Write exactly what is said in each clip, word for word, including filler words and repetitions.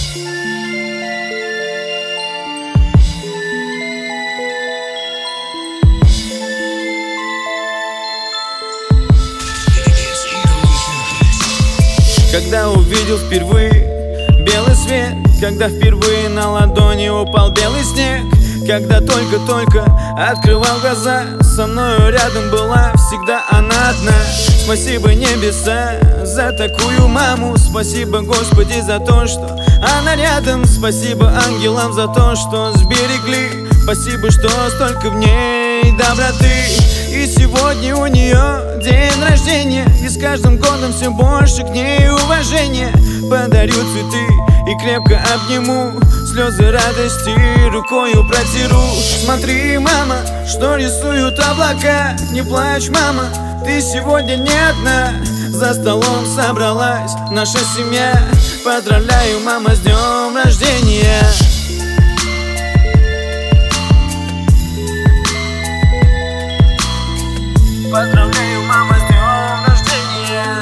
Когда увидел впервые белый свет, когда впервые на ладони упал белый снег, когда только-только открывал глаза, со мною рядом была всегда она одна. Спасибо небеса за такую маму, спасибо Господи за то, что она рядом, спасибо ангелам за то, что сберегли, спасибо, что столько в ней доброты. И сегодня у нее день рождения, и с каждым годом все больше к ней уважения. Подарю цветы и крепко обниму, слезы радости рукою протиру. Смотри, мама, что рисуют облака, не плачь, мама, ты сегодня не одна. За столом собралась наша семья, поздравляю, мама, с днем рождения. Поздравляю, мама, с днем рождения.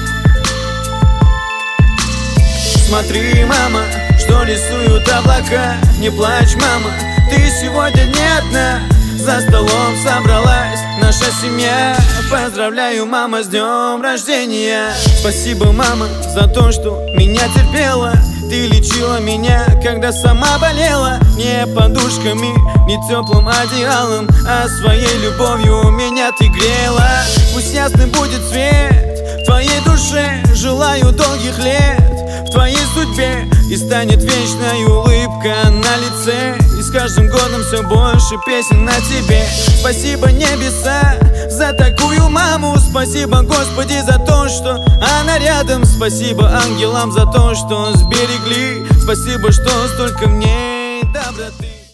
Смотри, мама, что рисуют облака, не плачь, мама, ты сегодня не одна. За столом собралась наша семья, поздравляю, мама, с днем рождения. Спасибо, мама, за то, что меня терпела. Ты лечила меня, когда сама болела. Не подушками, не теплым одеялом, а своей любовью меня ты грела. Пусть ясный будет свет в твоей душе, желаю долгих лет в твоей судьбе, и станет вечной улыбка на лице, и с каждым годом все больше песен на тебе. Спасибо небеса за такую маму, спасибо Господи за то, что она рядом, спасибо ангелам за то, что сберегли, спасибо, что столько в ней доброты.